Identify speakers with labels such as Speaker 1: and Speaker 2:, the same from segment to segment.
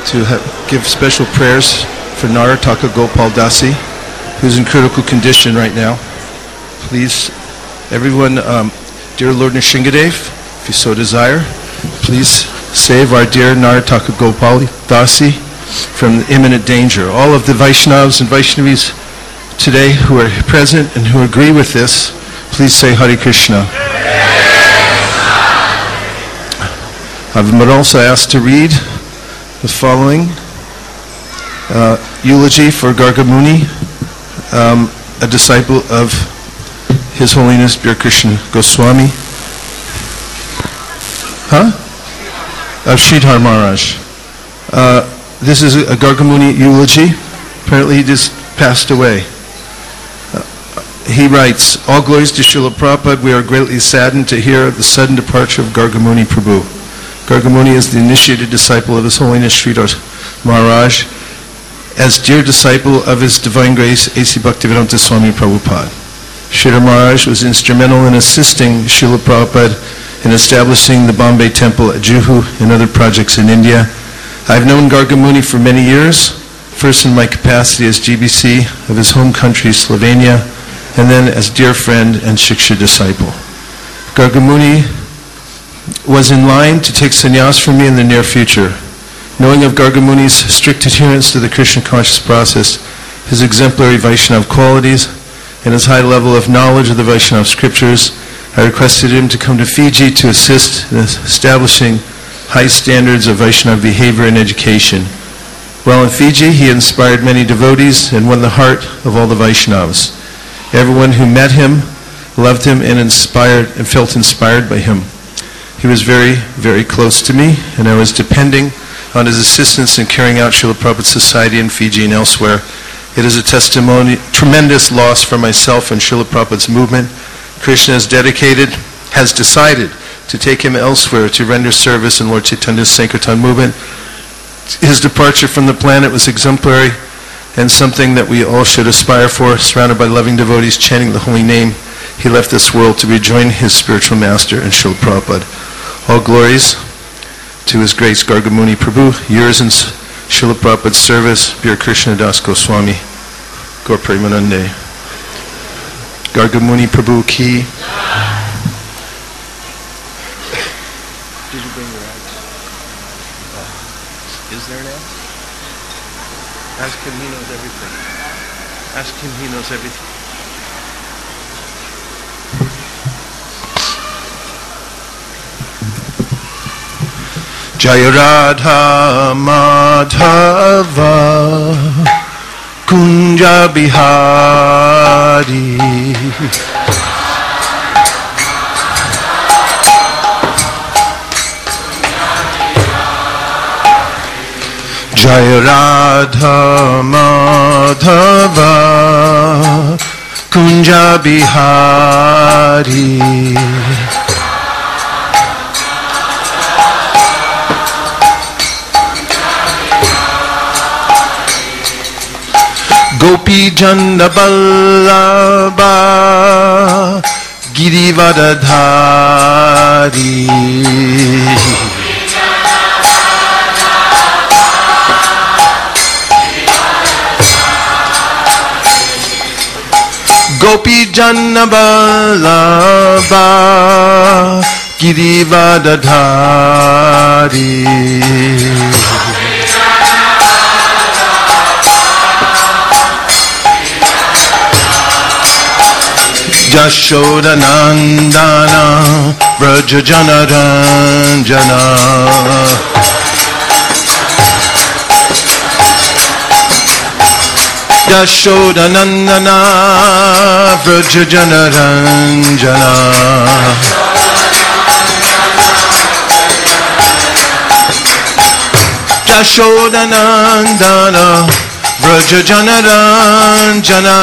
Speaker 1: give special prayers for Narataka Gopal Dasi, who's in critical condition right now. Please, everyone, dear Lord Nrsingadev, if you so desire, please save our dear Narataka Gopal Dasi from imminent danger. All of the Vaishnavas and Vaishnavis today who are present and who agree with this, please say Hare Krishna. I've been also asked to read the following eulogy for Gargamuni, a disciple of His Holiness Bir Krishna Goswami. Of Sridhar Maharaj. This is a Gargamuni eulogy. Apparently he just passed away. He writes, "All glories to Srila Prabhupada. We are greatly saddened to hear the sudden departure of Gargamuni Prabhu. Gargamuni is the initiated disciple of His Holiness Sridhar Maharaj, as dear disciple of His Divine Grace A.C. Bhaktivedanta Swami Prabhupada. Sridhar Maharaj was instrumental in assisting Srila Prabhupada in establishing the Bombay Temple at Juhu and other projects in India. I've known Gargamuni for many years, first in my capacity as GBC of his home country, Slovenia, and then as dear friend and Shiksha disciple. Gargamuni was in line to take sannyas from me in the near future. Knowing of Gargamuni's strict adherence to the Krishna conscious process, his exemplary Vaishnava qualities, and his high level of knowledge of the Vaishnava scriptures, I requested him to come to Fiji to assist in establishing high standards of Vaishnava behavior and education. While in Fiji, he inspired many devotees and won the heart of all the Vaishnavas. Everyone who met him loved him and felt inspired by him. He was very, very close to me, and I was depending on his assistance in carrying out Srila Prabhupada's society in Fiji and elsewhere. It is a tremendous loss for myself and Srila Prabhupada's movement. Krishna has decided to take him elsewhere to render service in Lord Chaitanya's Sankirtan movement. His departure from the planet was exemplary and something that we all should aspire for, surrounded by loving devotees chanting the holy name. He left this world to rejoin his spiritual master and Srila Prabhupada. All glories to His Grace Gargamuni Prabhu, yours in Srila Prabhupada's service, Bir Krishna Das Goswami, Gaur Premanande. Gargamuni Prabhu ki. Did you bring your axe? Is there an axe? Ask him, he knows everything. Ask him, he knows everything. Jaya Radha Madhava Kunja Bihari Jaya Radha Madhava Kunja Bihari Gopi Jana Vallabha Girivardhari Gopi Jana Vallabha Girivardhari Yashoda Nandana Vraja Jana Ranjana Yashoda Nandana Vraja Jana Ranjana Yashoda Nandana Vraja Jana Ranjana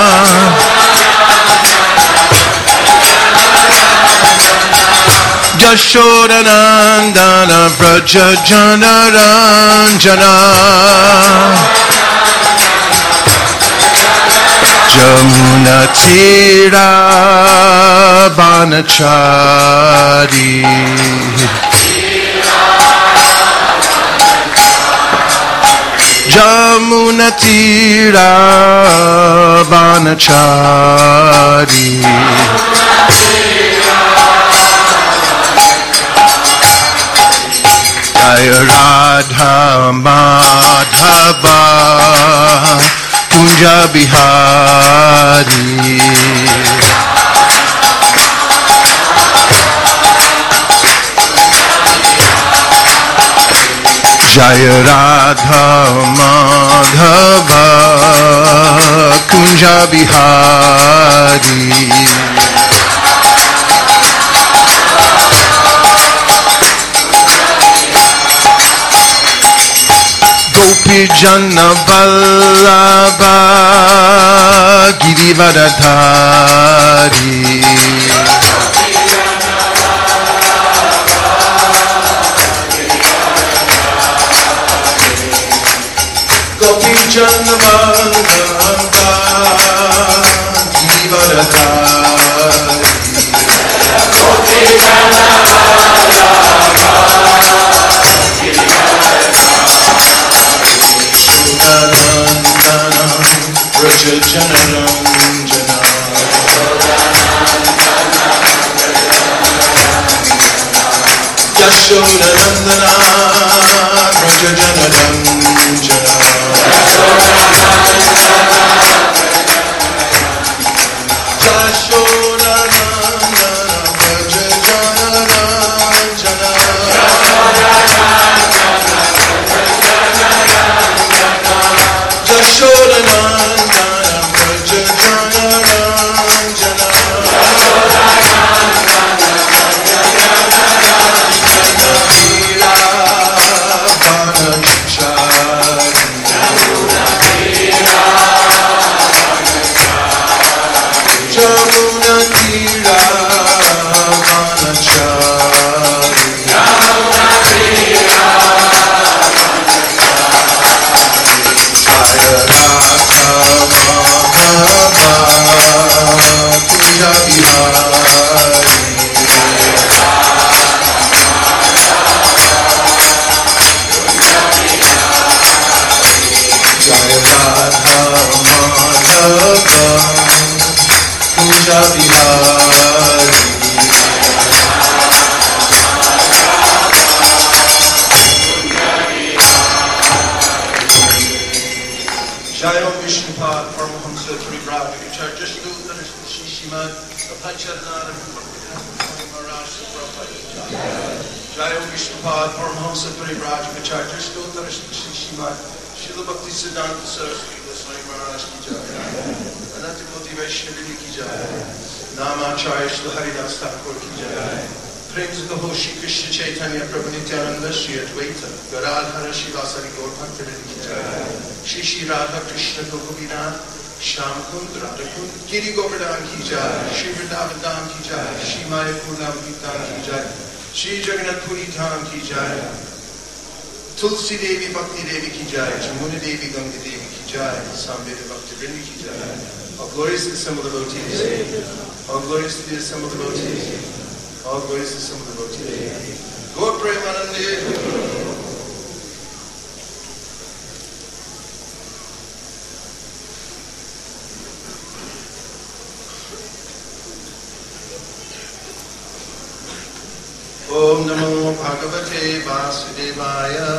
Speaker 1: Yashoda Nandana Vraja Jana Ranjana Jamuna Tira Banachari Jamuna Tira Banachari Jaya Radha Madhava Kunja Bihari Jaya Radha Madhava Kunja Bihari Gopi Jana Vallabha Girivardhari Gopi Jana Vallabha Girivardhari Gopi Jana Jananandana Yashodanandana Raja Jananandana Jaya Vishnupad Paramahamsa Parivraj Acharya Shluta Shishimad Apacharnana Maharaj Jaya Vishnupad Paramahamsa Parivraj Acharya Shluta Shishimad Srila Bhakti Siddhanta Saraswati Goswami Maharaj Ki Jaya Ananta Koti Vaishnavini Ki Jaya Namacharya Shri Haridas Thakur Ki Jaya Prem Kaho Shri Krishna Chaitanya Prabhu Nityananda Shri Advaita Gadadhara Shivasari Gaur Bhaktivinoda Ki Jaya Shri Shri Radha Krishna Govina Sham Kund Radha Kund Giri Govardhan Ki Jaya Shri Vrindavan Dham Ki Jaya Shri Mayapur Dham Ki Jaya Shri Jagannath Puri Dham Ki Jaya Tulsi Devi Bhakti Devi Ki Jaya Jamuna Devi Ganga Devi Ki Jaya Sambheda Bhakti Vrinda Ki Jaya All glorious to the assembled devotees. All glorious to the assembled devotees. All glorious to the assembled devotees. Gaur Premanande. Om Namo Bhagavate Vasudevaya.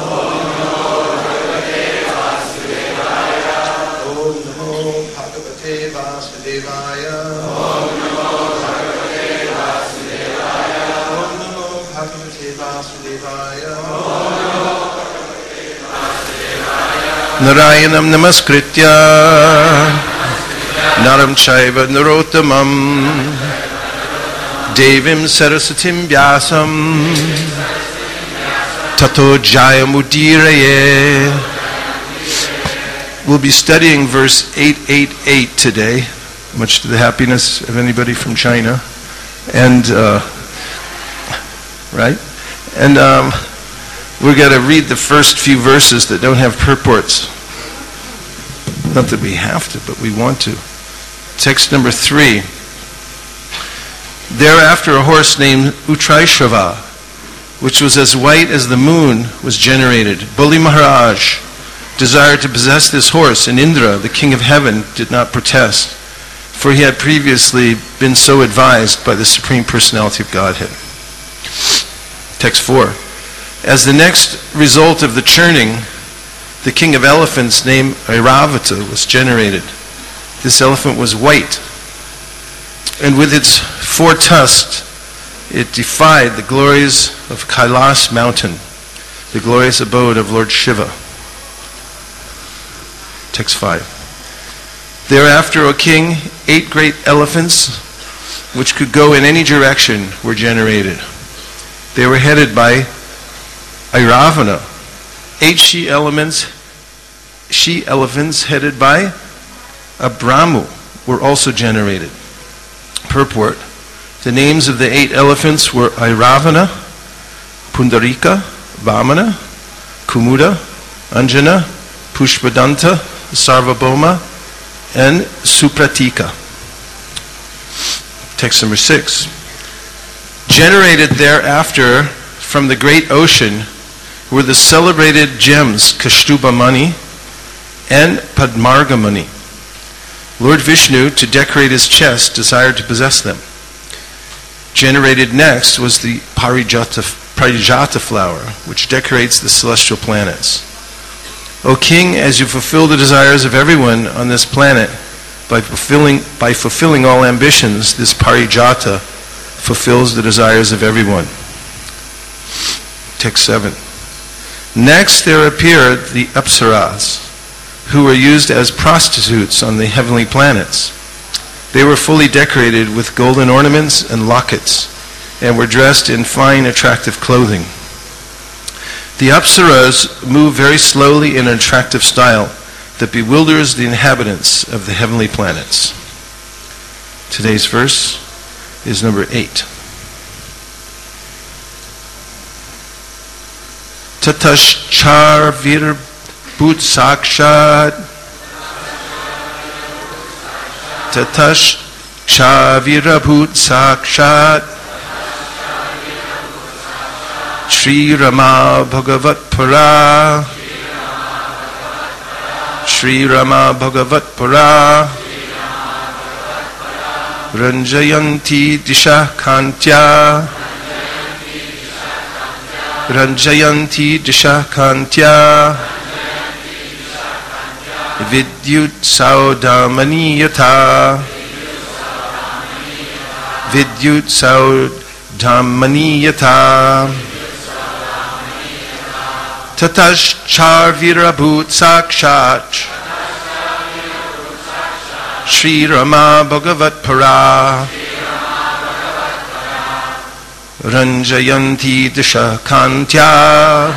Speaker 1: Om Namo Bhagavate Vasudevaya. Om Namo Bhagavate Vasudevaya. Om Namo Bhagavate Vasudevaya. Om Namo Bhagavate Vasudevaya. Narayanam Namaskritya Naram Chaiva Narottamam Devim Sarasatim Vyasam Tato Jayamudiraye. We'll be studying verse 888 today, much to the happiness of anybody from China. And, right? And we're going to read the first few verses that don't have purports. Not that we have to, but we want to. Text number 3. Thereafter a horse named Utraishava, which was as white as the moon, was generated. Bali Maharaj, desired to possess this horse, and Indra, the king of heaven, did not protest, for he had previously been so advised by the Supreme Personality of Godhead. Text 4. As the next result of the churning, the king of elephants named Airavata was generated. This elephant was white, and with its 4 tusks, it defied the glories of Kailas mountain, the glorious abode of Lord Shiva. Text 5. Thereafter, O king, 8 great elephants, which could go in any direction, were generated. They were headed by Airavana. 8 she-elephants headed by Abramu were also generated. Purport. The names of the 8 elephants were Airavana, Pundarika, Vamana, Kumuda, Anjana, Pushpadanta, Sarvabhauma, and Supratika. Text number 6. Generated thereafter from the great ocean were the celebrated gems Kashtubamani and Padmargamani. Lord Vishnu, to decorate his chest, desired to possess them. Generated next was the Parijata flower, which decorates the celestial planets. O king, as you fulfill the desires of everyone on this planet, by fulfilling all ambitions, this Parijata fulfills the desires of everyone. Text 7. Next there appeared the Apsaras, who were used as prostitutes on the heavenly planets. They were fully decorated with golden ornaments and lockets, and were dressed in fine, attractive clothing. The Apsaras move very slowly in an attractive style that bewilders the inhabitants of the heavenly planets. Today's verse is number 8. Tataschar vir bhut sakshat Tataschar vira bhut sakshat Shri Rama Bhagavat Para Shri Rama Bhagavat Para Ranjayanti Disha Kantya Ranjayanti Disha Kantya Vidyut Saudamaniyata Vidyut Saudamaniyata Tataschar virabhut sakshat Shri Rama Bhagavat Para Ranjayanti Disha Kantya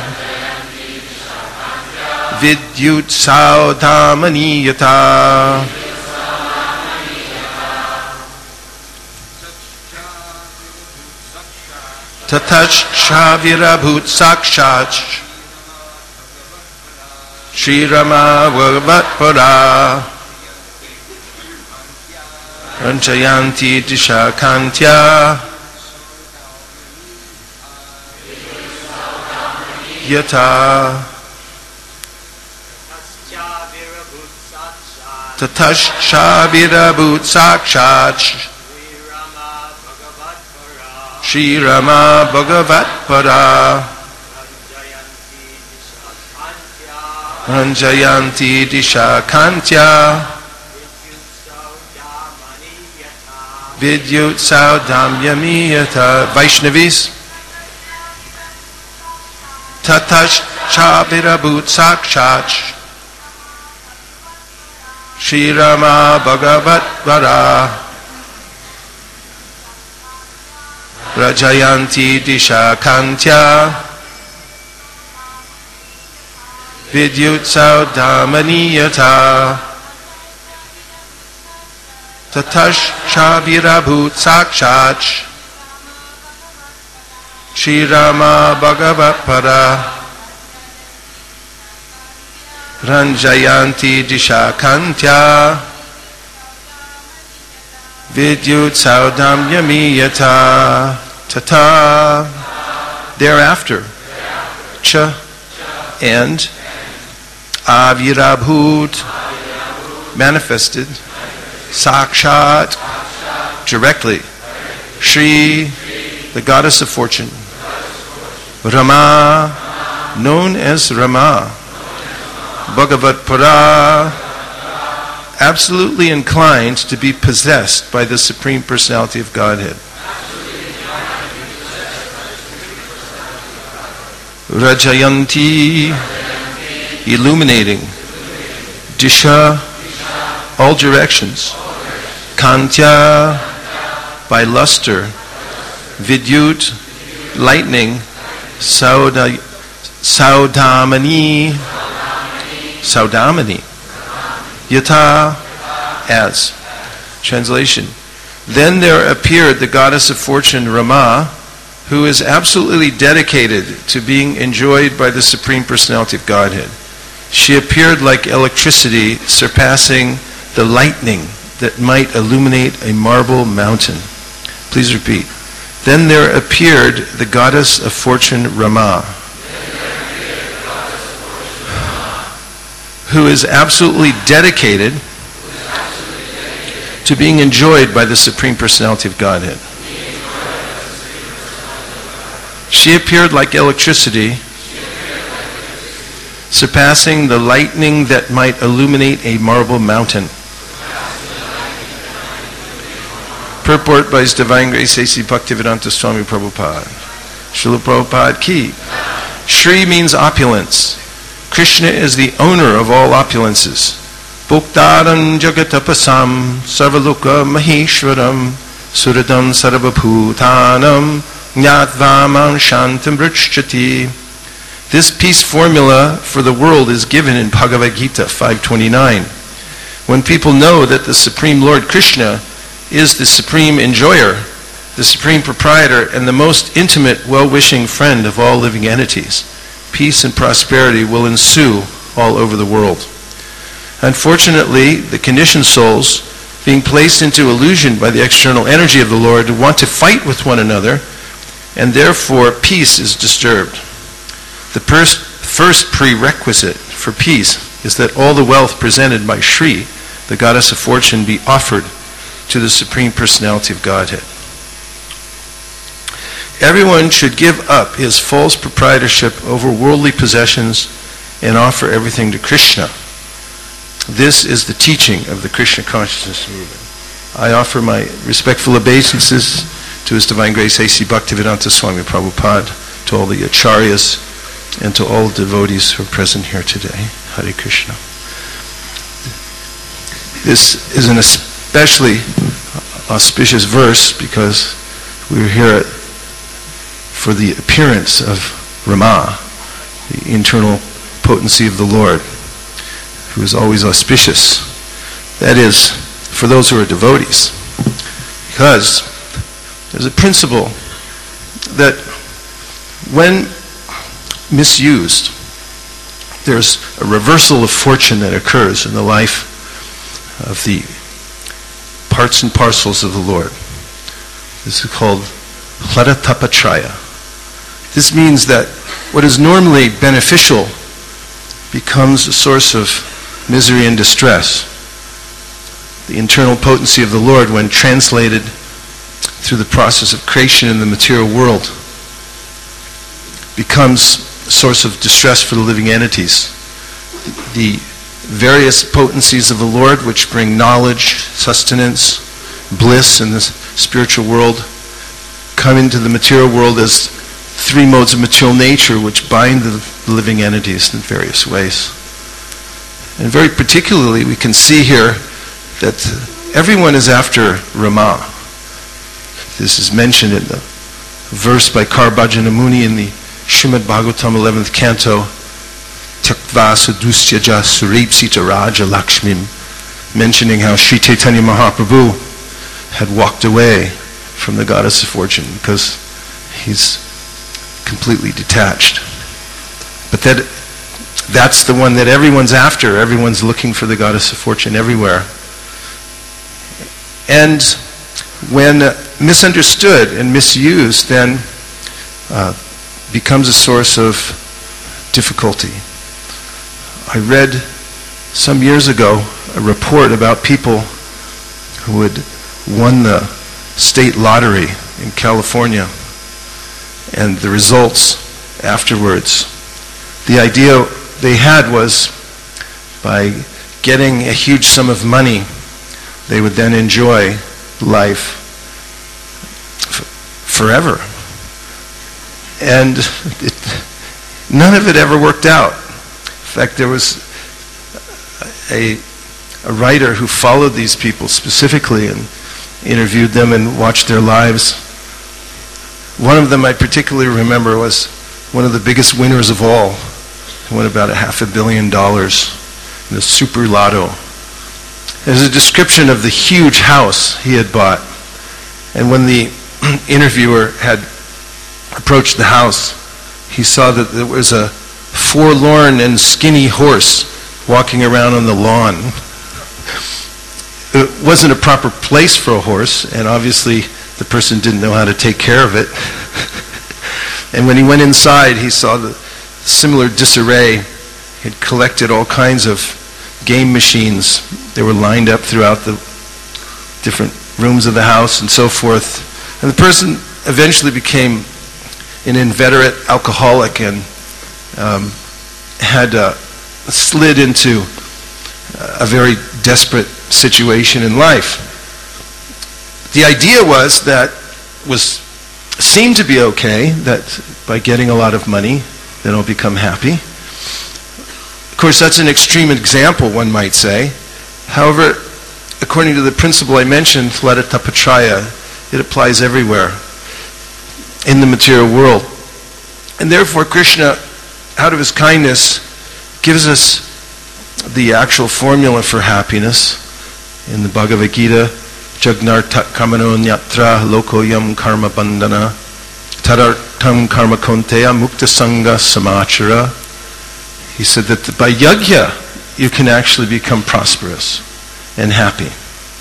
Speaker 1: Vidyut Saudamaniyata. Tataschar virabhut sakshat Shri Rama Bhagavat Para Ranjayanti Disha Kantya Yata Tataschar virabhut sakshat Shri Rama Bhagavat Para Ranjayanti Disha Kantya Vidyut Saudamyamiyata. Vaishnavis. Tataschar virabhut sakshat Shri Rama Bhagavat Para Rajayanti Disha Kantya Vidyut Saudamaniyata. Tataschar virabhut sakshat Shri Rama Bhagavat Para Ranjayanti Disha Kantya Vidyut Saudamyamiyata. Tata. Thereafter, Cha and Avirabhut, manifested, Sakshat, directly, Shri, the goddess of fortune, Rama, known as Rama, Bhagavat Para, absolutely inclined to be possessed by the Supreme Personality of Godhead. Rajayanti, illuminating. Disha, all directions. Kantya, by luster. Vidyut, lightning. Saudamani, Yata, as. Translation. Then there appeared the goddess of fortune, Rama, who is absolutely dedicated to being enjoyed by the Supreme Personality of Godhead. She appeared like electricity, surpassing the lightning that might illuminate a marble mountain. Please repeat. Then there appeared the goddess of fortune, Rama, who is absolutely dedicated to being enjoyed by the Supreme Personality of Godhead. She appeared like electricity, surpassing the lightning that might illuminate a marble mountain. Purport by His Divine Grace A.C. Bhaktivedanta Swami Prabhupada. Srila Prabhupada ki. Shri means opulence. Krishna is the owner of all opulences. Bhuktaram jagatapasam sarvaloka maheshwaram suradam sarvabhutanam jnatvaman shantam vrichyati. This peace formula for the world is given in Bhagavad Gita 5:29. When people know that the Supreme Lord Krishna is the supreme enjoyer, the supreme proprietor, and the most intimate, well-wishing friend of all living entities, peace and prosperity will ensue all over the world. Unfortunately, the conditioned souls, being placed into illusion by the external energy of the Lord, want to fight with one another, and therefore peace is disturbed. The first prerequisite for peace is that all the wealth presented by Shri, the goddess of fortune, be offered to the Supreme Personality of Godhead. Everyone should give up his false proprietorship over worldly possessions and offer everything to Krishna. This is the teaching of the Krishna Consciousness Movement. I offer my respectful obeisances to His Divine Grace A.C. Bhaktivedanta Swami Prabhupada, to all the acharyas, and to all devotees who are present here today. Hare Krishna. This is an especially auspicious verse because we're here for the appearance of Rama, the internal potency of the Lord, who is always auspicious. That is, for those who are devotees. Because there's a principle that when misused, there's a reversal of fortune that occurs in the life of the parts and parcels of the Lord. This is called Hlada-tapatraya. This means that what is normally beneficial becomes a source of misery and distress. The internal potency of the Lord, when translated through the process of creation in the material world, becomes a source of distress for the living entities. The various potencies of the Lord, which bring knowledge, sustenance, bliss in the spiritual world, come into the material world as three modes of material nature which bind the living entities in various ways. And very particularly, we can see here that everyone is after Rama. This is mentioned in the verse by Karbhajana Muni in the Srimad Bhagavatam 11th canto, Tyaktva sadustyaja suripsita raja lakshmim, mentioning how Sri Chaitanya Mahaprabhu had walked away from the goddess of fortune because he's completely detached. But that's the one that everyone's after. Everyone's looking for the goddess of fortune everywhere. And when misunderstood and misused, then becomes a source of difficulty. I read some years ago a report about people who had won the state lottery in California and the results afterwards. The idea they had was by getting a huge sum of money, they would then enjoy life forever. And none of it ever worked out. In fact, there was a writer who followed these people specifically and interviewed them and watched their lives. One of them I particularly remember was one of the biggest winners of all. He won about $500 million in the Super Lotto. There's a description of the huge house he had bought. And when the interviewer had approached the house, he saw that there was a forlorn and skinny horse walking around on the lawn. It wasn't a proper place for a horse, and obviously the person didn't know how to take care of it. And when he went inside, he saw the similar disarray. He had collected all kinds of game machines. They were lined up throughout the different rooms of the house and so forth. And the person eventually became an inveterate alcoholic and had slid into a very desperate situation in life. The idea was that seemed to be okay, that by getting a lot of money, then I'll become happy. Of course, that's an extreme example, one might say. However, according to the principle I mentioned, Ladatapatraya, it applies everywhere in the material world. And therefore, Krishna, out of his kindness, gives us the actual formula for happiness in the Bhagavad Gita. Jagnartat kamano nyatra lokoyam karma bandhana tadartam karma konteya mukta sangha samachara. He said that by yajna you can actually become prosperous and happy.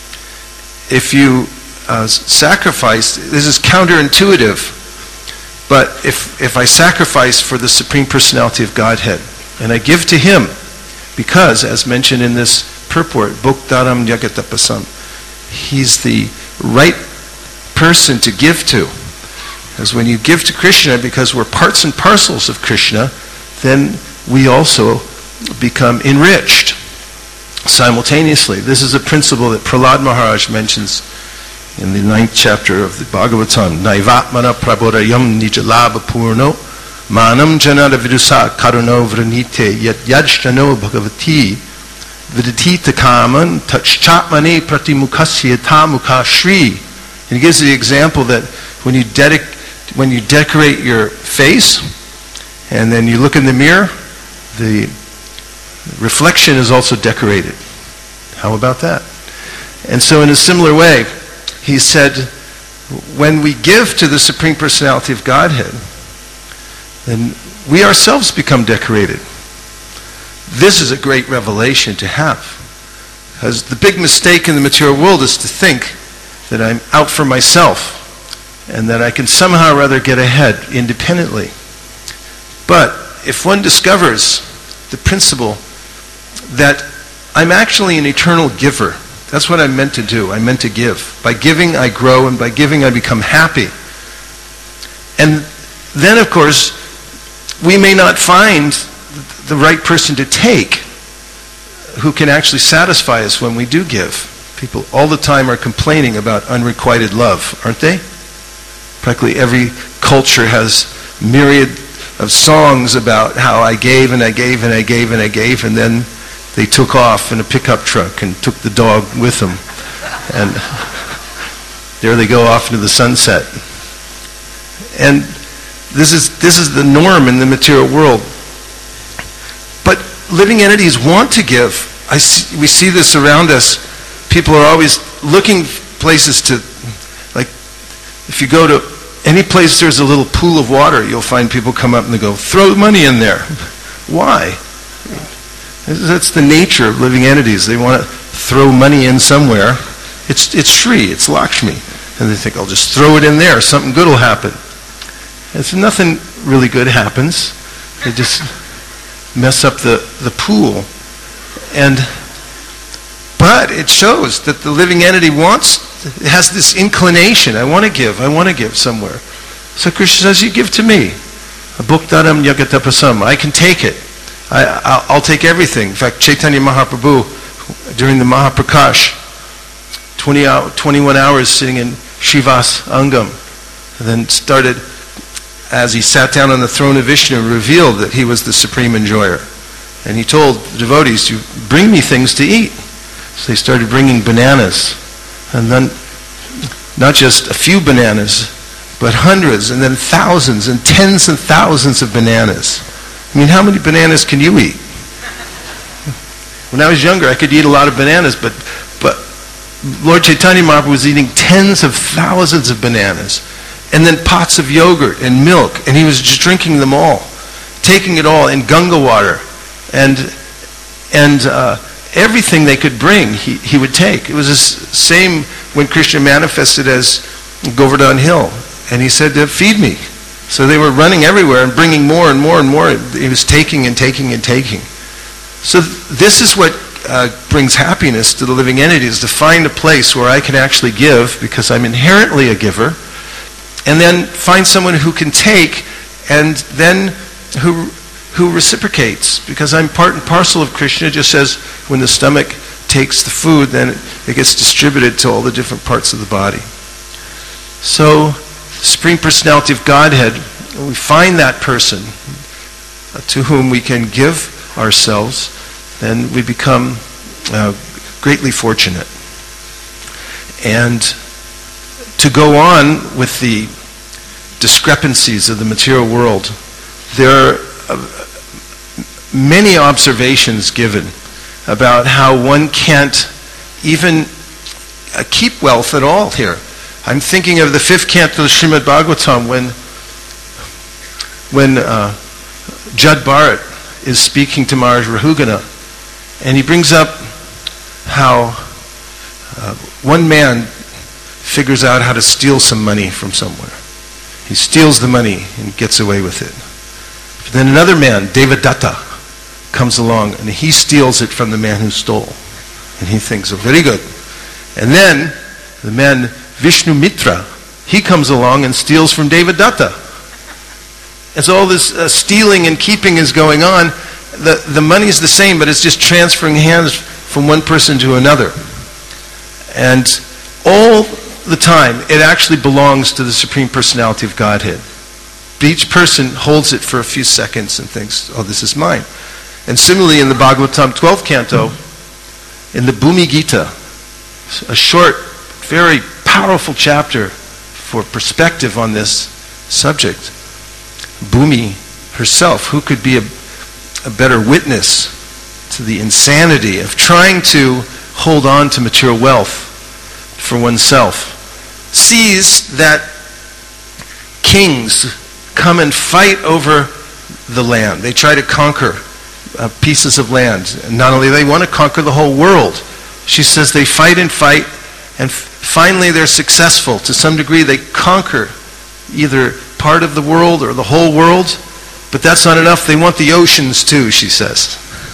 Speaker 1: If you sacrifice, this is counterintuitive, but if I sacrifice for the Supreme Personality of Godhead and I give to Him, because, as mentioned in this purport, Bhoktaram Jagatapasam, He's the right person to give to. Because when you give to Krishna, because we're parts and parcels of Krishna, then we also become enriched simultaneously. This is a principle that Prahlad Maharaj mentions in the 9th chapter of the Bhagavatam. Naivatmana prabodayam nijalabha purno manam janada vidusa karuno vranite yat yajjano bhagavati vidati takaman tachchatmane pratimukasya tamukha shri. And he gives the example that when you decorate your face and then you look in the mirror, the reflection is also decorated. How about that? And so in a similar way, he said, when we give to the Supreme Personality of Godhead, then we ourselves become decorated. This is a great revelation to have. Because the big mistake in the material world is to think that I'm out for myself and that I can somehow or other get ahead independently. But if one discovers the principle that I'm actually an eternal giver, that's what I'm meant to do. I'm meant to give. By giving, I grow, and by giving, I become happy. And then, of course, we may not find the right person to take who can actually satisfy us when we do give. People all the time are complaining about unrequited love, aren't they? Practically every culture has myriad of songs about how I gave and I gave and I gave and I gave, and then they took off in a pickup truck and took the dog with them. And there they go off into the sunset. And this is the norm in the material world. But living entities want to give. We see this around us. People are always looking places to, like, if you go to any place there's a little pool of water, you'll find people come up and they go, throw money in there. Why? That's the nature of living entities. They want to throw money in somewhere. It's free. It's Lakshmi. And they think, I'll just throw it in there. Something good will happen. And so nothing really good happens. mess up the pool. But it shows that the living entity has this inclination. I want to give somewhere. So Krishna says, you give to me. Bhuktaram Yagatapasam. I can take it. I'll take everything. In fact, Chaitanya Mahaprabhu, during the Mahaprakash, 21 hours sitting in Shivas Angam, and then started, as he sat down on the throne of Vishnu, revealed that he was the supreme enjoyer. And he told the devotees, you bring me things to eat. So they started bringing bananas. And then not just a few bananas, but hundreds, and then thousands, and tens and thousands of bananas. I mean, how many bananas can you eat? When I was younger, I could eat a lot of bananas, but Lord Chaitanya Mahaprabhu was eating tens of thousands of bananas, and then pots of yogurt and milk, and he was just drinking them all, taking it all in Ganga water, and everything they could bring, he would take. It was the same when Krishna manifested as Govardhan Hill, and he said, feed me. So they were running everywhere and bringing more and more and more. He was taking and taking and taking. So this is what brings happiness to the living entity, is to find a place where I can actually give, because I'm inherently a giver, and then find someone who can take, and then who reciprocates, because I'm part and parcel of Krishna, just as when the stomach takes the food, then it gets distributed to all the different parts of the body. So, Supreme Personality of Godhead, we find that person to whom we can give ourselves, then we become greatly fortunate. And to go on with the discrepancies of the material world, there are many observations given about how one can't even keep wealth at all here. I'm thinking of the 5th canto of Srimad Bhagavatam when Jad Bharat is speaking to Maharaj Rahugana, and he brings up how one man figures out how to steal some money from somewhere. He steals the money and gets away with it. But then another man, Devadatta, comes along and he steals it from the man who stole. And he thinks, oh, very good. And then the man Vishnu Mitra, he comes along and steals from Devadatta. As all this stealing and keeping is going on, the money is the same, but it's just transferring hands from one person to another. And all the time, it actually belongs to the Supreme Personality of Godhead. Each person holds it for a few seconds and thinks, oh, this is mine. And similarly, in the Bhagavatam 12th canto, in the Bhumi Gita, a short, very powerful chapter for perspective on this subject, Bhumi herself, who could be a better witness to the insanity of trying to hold on to material wealth for oneself, sees that kings come and fight over the land. They try to conquer pieces of land. And not only do they want to conquer the whole world, she says they fight and fight, and finally they're successful. To some degree they conquer either part of the world or the whole world, but that's not enough. They want the oceans too, she says.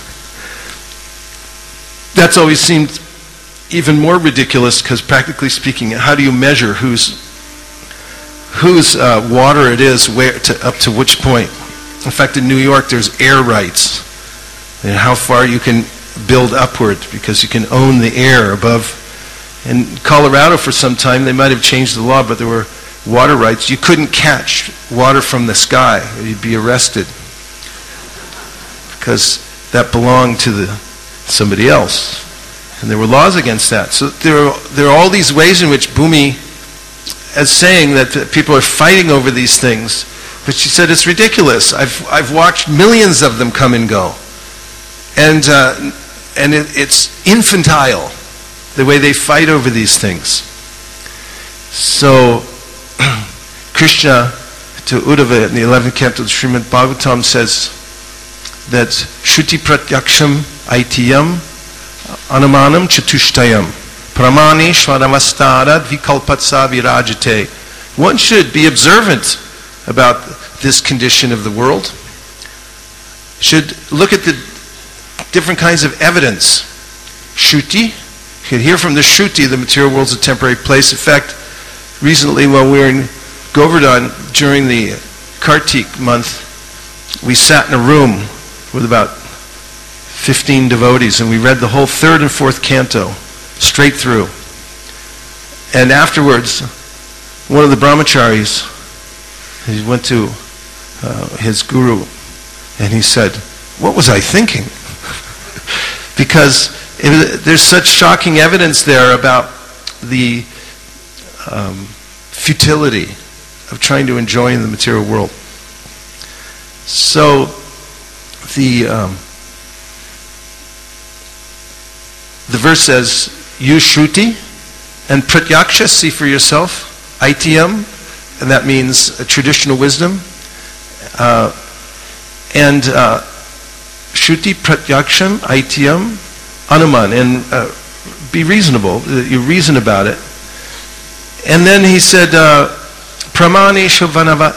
Speaker 1: That's always seemed even more ridiculous, because practically speaking, how do you measure whose water it is, up to which point? In fact, in New York, there's air rights, and how far you can build upward, because you can own the air above. In Colorado, for some time, they might have changed the law, but there were water rights. You couldn't catch water from the sky, or you'd be arrested, because that belonged to somebody else. And there were laws against that. So there are all these ways in which Bhumi is saying that people are fighting over these things. But she said, it's ridiculous. I've watched millions of them come and go. And it's infantile, the way they fight over these things. So Krishna to Uddhava in the 11th canto of Srimad Bhagavatam says that Shruti Pratyaksham Aitiyam Anumanam Chatushtayam Pramani Shvaravastara Vikalpatsa Virajate. One should be observant about this condition of the world. should look at the different kinds of evidence. Shruti, you can hear from the Shruti, the material world's a temporary place. In fact, recently when we were in Govardhan during the Kartik month, we sat in a room with about 15 devotees and we read the whole third and fourth canto straight through. And afterwards, one of the brahmacharis, he went to his guru and he said, "What was I thinking?" Because there's such shocking evidence there about the futility of trying to enjoy in the material world. So the verse says, "You Shruti and Pratyaksha, see for yourself, ITM," and that means traditional wisdom, and Shruti Pratyaksham ITM Anuman, and be reasonable, you reason about it. And then he said, Pramaneshu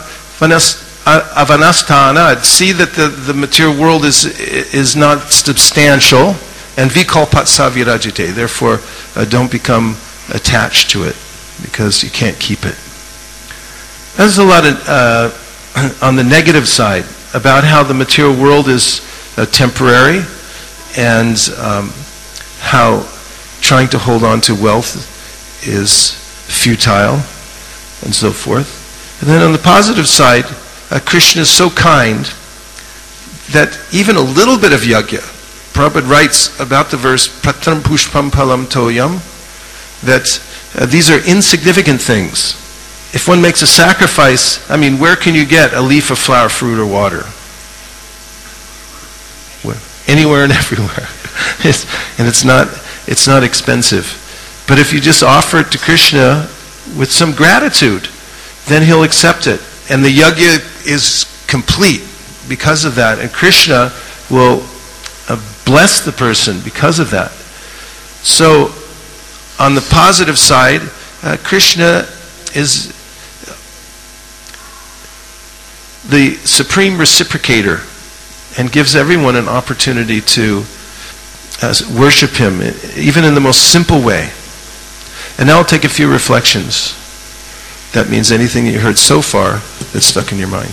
Speaker 1: avanastana, see that the material world is not substantial, and vikalpat savirajite, therefore don't become attached to it, because you can't keep it. There's a lot on the negative side about how the material world is temporary, and how trying to hold on to wealth is futile, and so forth. And then on the positive side, Krishna is so kind that even a little bit of yajna, Prabhupada writes about the verse, Pratam pushpam palam toyam, that these are insignificant things. If one makes a sacrifice, I mean, where can you get a leaf of flower, fruit, or water? Anywhere and everywhere. And it's not expensive. But if you just offer it to Krishna with some gratitude, then he'll accept it. And the yajna is complete because of that. And Krishna will bless the person because of that. So, on the positive side, Krishna is the supreme reciprocator and gives everyone an opportunity to worship him, even in the most simple way. And now I'll take a few reflections. That means anything you heard so far that's stuck in your mind.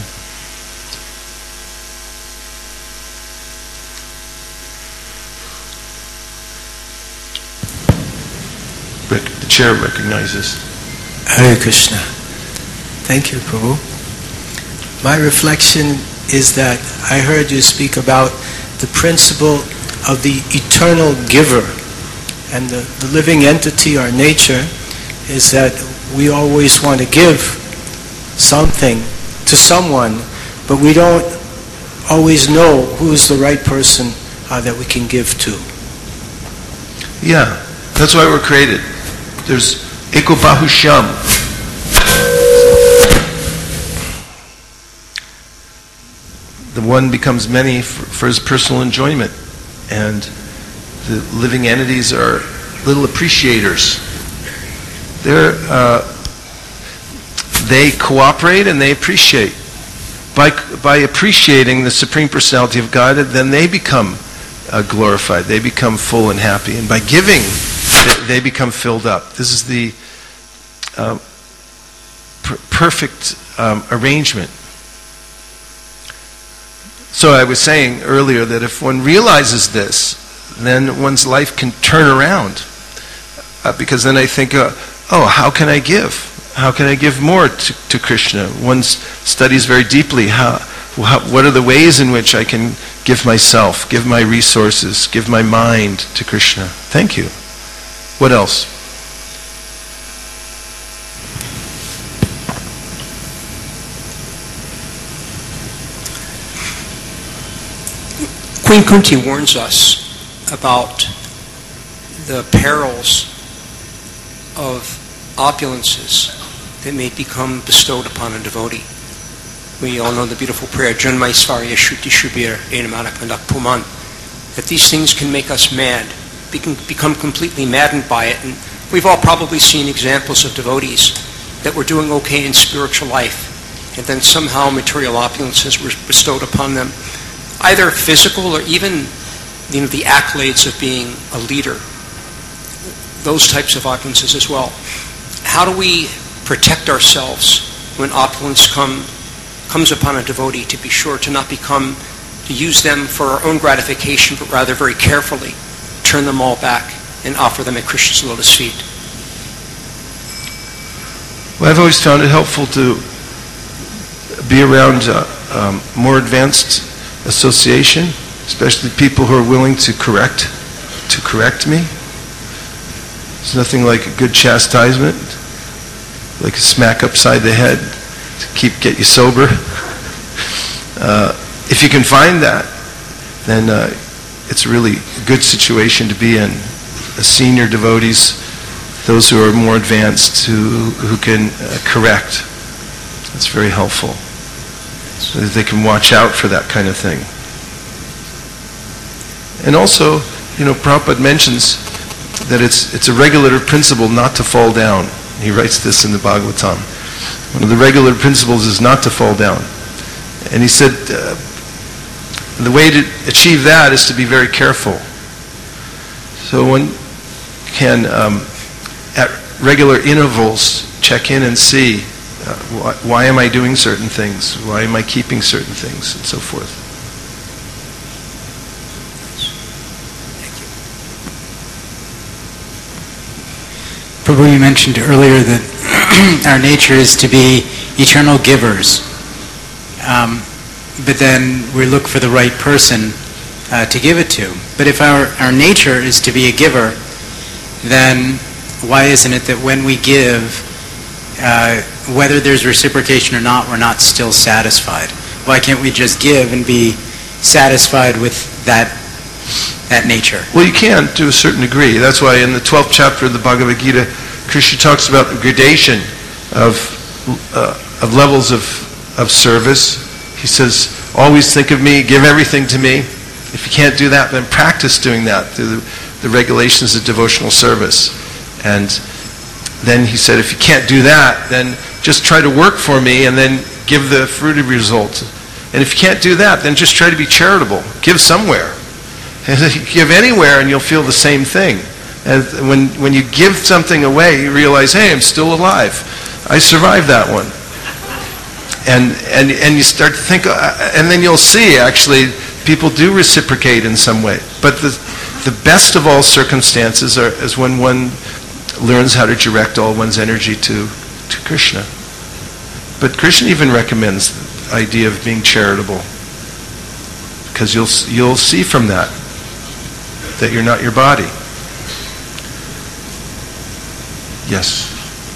Speaker 1: The chair recognizes.
Speaker 2: Hare Krishna. Thank you, Prabhu. My reflection is that I heard you speak about the principle of the eternal giver. And the living entity, our nature, is that we always want to give something to someone, but we don't always know who is the right person that we can give to.
Speaker 1: Yeah, that's why we're created. There's Eko Bahusham. The one becomes many for his personal enjoyment. And the living entities are little appreciators. They cooperate and they appreciate. By appreciating the Supreme Personality of God, then they become glorified. They become full and happy. And by giving, they become filled up. This is the perfect arrangement. So I was saying earlier that if one realizes this, then one's life can turn around. Because then I think, how can I give? How can I give more to Krishna? One studies very deeply what are the ways in which I can give myself, give my resources, give my mind to Krishna. Thank you. What else?
Speaker 3: Queen Kunti warns us about the perils of opulences that may become bestowed upon a devotee. We all know the beautiful prayer, Janmaisvarya Shruti Shubir Enamanakandak Puman, that these things can make us mad, become completely maddened by it. And we've all probably seen examples of devotees that were doing okay in spiritual life, and then somehow material opulences were bestowed upon them. either physical or even the accolades of being a leader, those types of opulences as well. How do we protect ourselves when opulence comes upon a devotee, to be sure to not to use them for our own gratification, but rather very carefully turn them all back and offer them at Krishna's lotus feet?
Speaker 1: Well, I've always found it helpful to be around more advanced association, especially people who are willing to correct me. There's nothing like a good chastisement, like a smack upside the head to get you sober. If you can find that, then it's a really good situation to be in. Senior devotees, those who are more advanced, who can correct. It's very helpful, so that they can watch out for that kind of thing. And also, Prabhupada mentions that it's a regulative principle not to fall down. He writes this in the Bhagavatam. One of the regular principles is not to fall down. And he said the way to achieve that is to be very careful. So one can, at regular intervals, check in and see why am I doing certain things? Why am I keeping certain things? And so forth.
Speaker 4: Prabhu, you mentioned earlier that our nature is to be eternal givers. But then we look for the right person to give it to. But if our nature is to be a giver, then why isn't it that when we give, whether there's reciprocation or not, we're not still satisfied? Why can't we just give and be satisfied with that nature?
Speaker 1: Well, you can to a certain degree. That's why in the 12th chapter of the Bhagavad Gita, Krishna talks about the gradation of levels of service. He says, always think of me, give everything to me. If you can't do that, then practice doing that through the regulations of devotional service. And then he said, if you can't do that, then just try to work for me and then give the fruit of results. And if you can't do that, then just try to be charitable. Give somewhere. And give anywhere and you'll feel the same thing. And when you give something away, you realize, hey, I'm still alive. I survived that one. And you start to think, and then you'll see, actually, people do reciprocate in some way. But the best of all circumstances is when one learns how to direct all one's energy to Krishna. But Krishna even recommends the idea of being charitable, because you'll see from that you're not your body. Yes.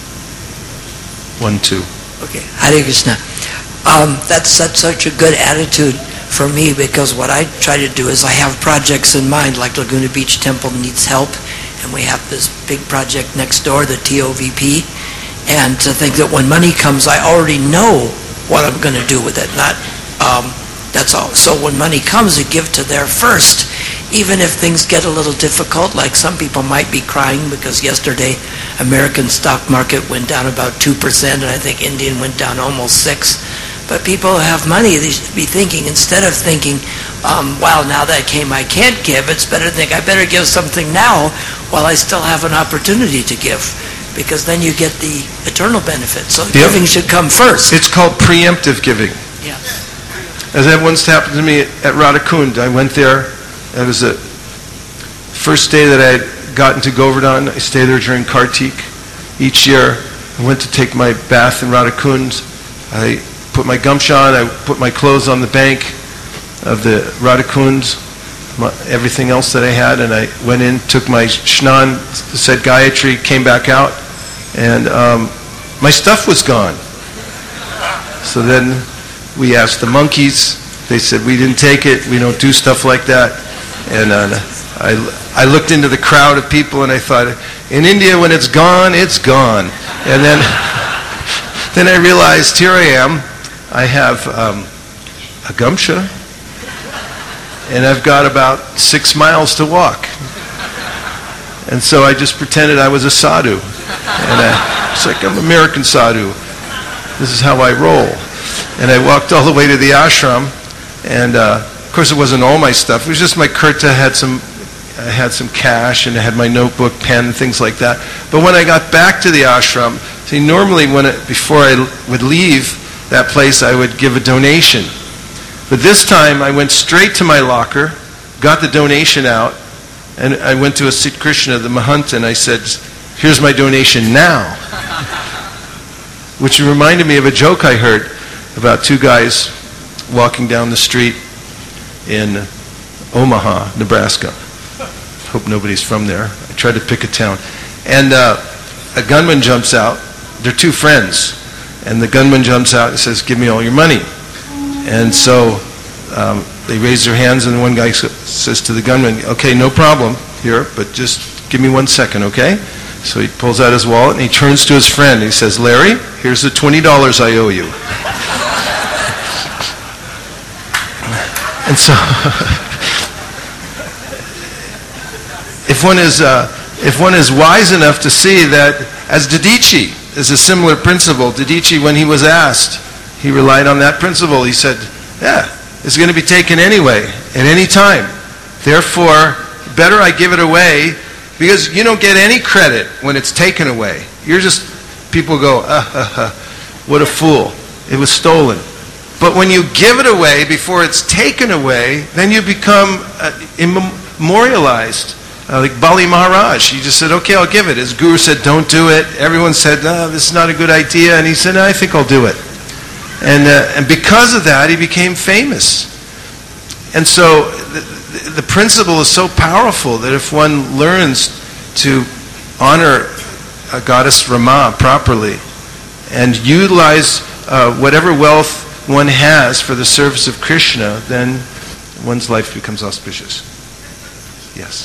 Speaker 1: 1, 2.
Speaker 5: Okay, Hare Krishna. That's such a good attitude for me, because what I try to do is I have projects in mind, like Laguna Beach Temple needs help, and we have this big project next door, the TOVP, and to think that when money comes, I already know what I'm going to do with it. That's all. So when money comes, I give to there first, even if things get a little difficult, like some people might be crying because yesterday American stock market went down about 2%, and I think Indian went down almost 6%. But people who have money, they should be thinking, instead of thinking, wow, now that came, I can't give, it's better to think, I better give something now while I still have an opportunity to give, because then you get the eternal benefit. So giving should come first.
Speaker 1: It's called preemptive giving.
Speaker 5: Yeah.
Speaker 1: As that once happened to me at Radhakund. I went there. It was the first day that I had gotten to Govardhan. I stayed there during Kartik. Each year, I went to take my bath in Radhakund. I put my gamcha on. I put my clothes on the bank of the Radhakund, everything else that I had, and I went in, took my shnan, said Gayatri, came back out, and my stuff was gone. So then we asked the monkeys. They said, we didn't take it. We don't do stuff like that. And I looked into the crowd of people and I thought, in India, when it's gone, it's gone. And then I realized, here I am. I have a gamcha, and I've got about 6 miles to walk. And so I just pretended I was a sadhu. And it's like, I'm American sadhu. This is how I roll. And I walked all the way to the ashram, and Of course, it wasn't all my stuff. It was just my kurta had some cash, and I had my notebook, pen, things like that. But when I got back to the ashram, see, normally before I would leave that place, I would give a donation. But this time, I went straight to my locker, got the donation out, and I went to a Sri Krishna, the Mahant, and I said, "Here's my donation now." Which reminded me of a joke I heard about two guys walking down the street in Omaha, Nebraska. Hope nobody's from there. I tried to pick a town. And a gunman jumps out. They're two friends. And the gunman jumps out and says, "Give me all your money." And so they raise their hands, and one guy says to the gunman, "Okay, no problem here, but just give me 1 second, okay?" So he pulls out his wallet, and he turns to his friend. He says, "Larry, here's the $20 I owe you." And so, if one is wise enough to see that, as Didici is a similar principle. Didici, when he was asked, he relied on that principle. He said, "Yeah, it's going to be taken anyway, at any time. Therefore, better I give it away, because you don't get any credit when it's taken away. You're just, people go, what a fool. It was stolen." But when you give it away before it's taken away, then you become immemorialized. Like Bali Maharaj, he just said, "Okay, I'll give it." His guru said, "Don't do it." Everyone said, "No, this is not a good idea." And he said, "No, I think I'll do it." And because of that, he became famous. And so the principle is so powerful that if one learns to honor Goddess Rama properly and utilize whatever wealth one has for the service of Krishna, then one's life becomes auspicious. Yes.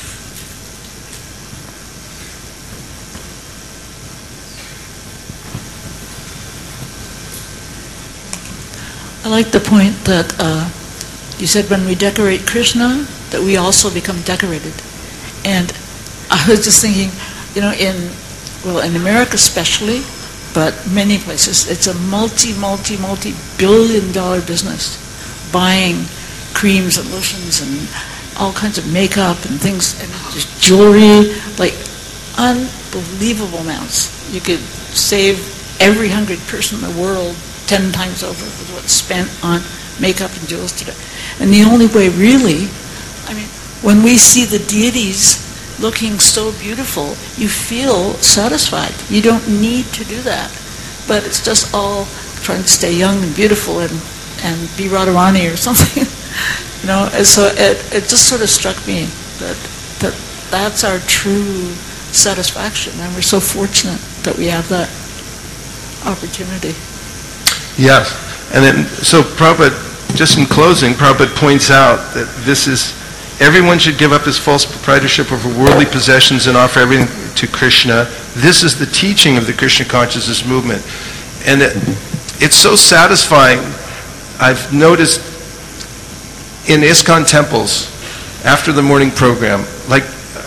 Speaker 6: I like the point that you said when we decorate Krishna, that we also become decorated. And I was just thinking, in America especially, but many places, it's a multi-billion-dollar business, buying creams and lotions and all kinds of makeup and things, and just jewelry, like unbelievable amounts. You could save every 100 person in the world 10 times over with what's spent on makeup and jewels today. And the only way really, when we see the deities looking so beautiful, you feel satisfied. You don't need to do that. But it's just all trying to stay young and beautiful and be Radharani or something. And so it just sort of struck me that's our true satisfaction. And we're so fortunate that we have that opportunity.
Speaker 1: Yes. And then, so Prabhupada, just in closing, Prabhupada points out that everyone should give up his false proprietorship over worldly possessions and offer everything to Krishna. This is the teaching of the Krishna consciousness movement. And it's so satisfying. I've noticed in ISKCON temples, after the morning program, like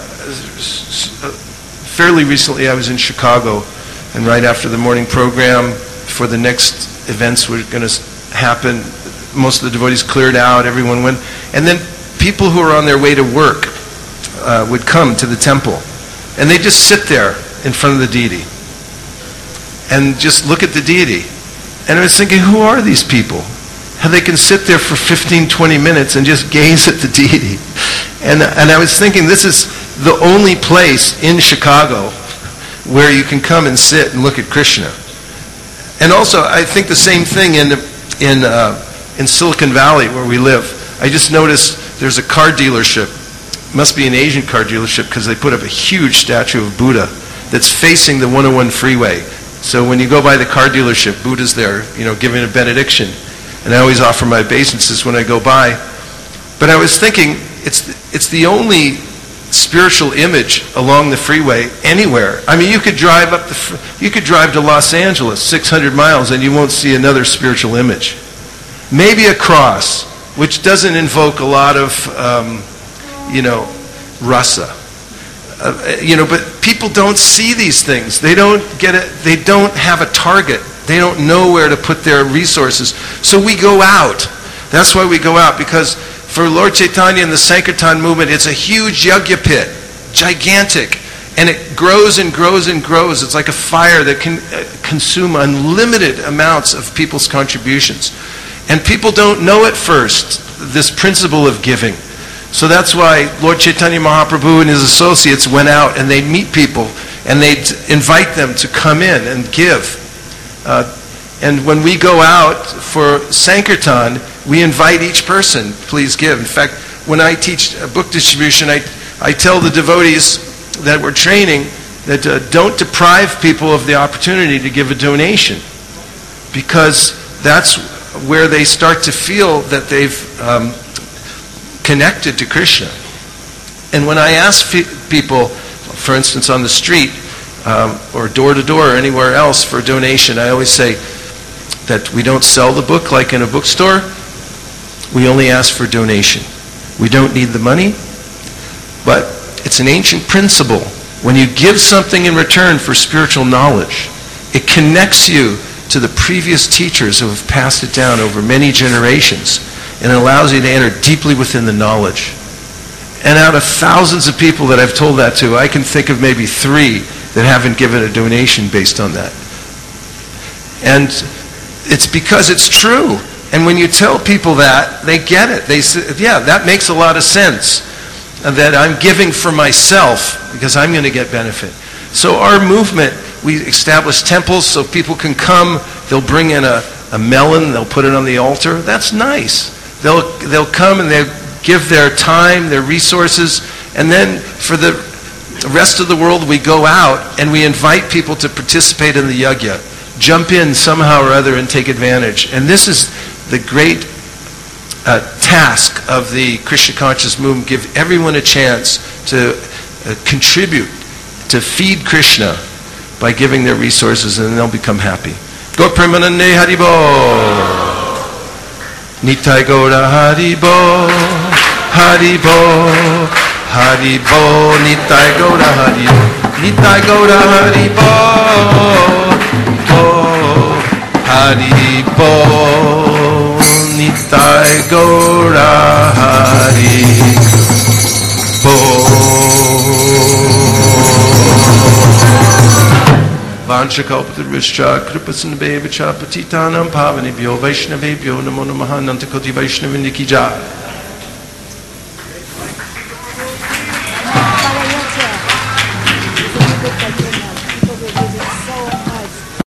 Speaker 1: fairly recently I was in Chicago, and right after the morning program, before the next events were going to happen, most of the devotees cleared out, everyone went, and then people who were on their way to work would come to the temple, and they just sit there in front of the deity and just look at the deity. And I was thinking, who are these people? How they can sit there for 15, 20 minutes and just gaze at the deity. And I was thinking, this is the only place in Chicago where you can come and sit and look at Krishna. And also, I think the same thing in Silicon Valley where we live. I just noticed there's a car dealership. Must be an Asian car dealership because they put up a huge statue of Buddha that's facing the 101 freeway. So when you go by the car dealership, Buddha's there, giving a benediction. And I always offer my obeisances when I go by. But I was thinking, it's the only spiritual image along the freeway anywhere. You could drive to Los Angeles 600 miles and you won't see another spiritual image. Maybe a cross, which doesn't invoke a lot of rasa. But people don't see these things. They don't get it. They don't have a target. They don't know where to put their resources. So we go out. That's why we go out, because for Lord Chaitanya and the Sankirtan movement, it's a huge yajna pit, gigantic, and it grows and grows and grows. It's like a fire that can consume unlimited amounts of people's contributions. And people don't know at first this principle of giving. So that's why Lord Chaitanya Mahaprabhu and his associates went out and they'd meet people and they'd invite them to come in and give. And when we go out for Sankirtan, we invite each person, please give. In fact, when I teach book distribution, I tell the devotees that we're training that don't deprive people of the opportunity to give a donation, because that's where they start to feel that they've connected to Krishna. And when I ask people, for instance, on the street or door to door or anywhere else for a donation, I always say that we don't sell the book like in a bookstore. We only ask for donation. We don't need the money, but it's an ancient principle. When you give something in return for spiritual knowledge, it connects you to the previous teachers who have passed it down over many generations, and it allows you to enter deeply within the knowledge. And out of thousands of people that I've told that to, I can think of maybe 3 that haven't given a donation based on that. And it's because it's true. And when you tell people that, they get it. They say, yeah, that makes a lot of sense. And that I'm giving for myself because I'm going to get benefit. So our movement, we establish temples so people can come. They'll bring in a melon. They'll put it on the altar. That's nice. They'll come and they'll give their time, their resources. And then for the rest of the world, we go out and we invite people to participate in the yajna. Jump in somehow or other and take advantage. And this is the great task of the Krishna conscious movement. Give everyone a chance to contribute, to feed Krishna by giving their resources, and they'll become happy. Go Premanande Haribo. Nitai Gaura Haribo. Haribo. Haribo. Nitai Gaura Haribo. Nitai Gaura Haribo. Haribo, Nitai Gaura Haribo. Vanchakalpatarishcha Kripasanabhavacha Patitanam Pavanebhyo Vaishnavebhyo Namo Namaha Nantakoti Vaishnavindiki Jai.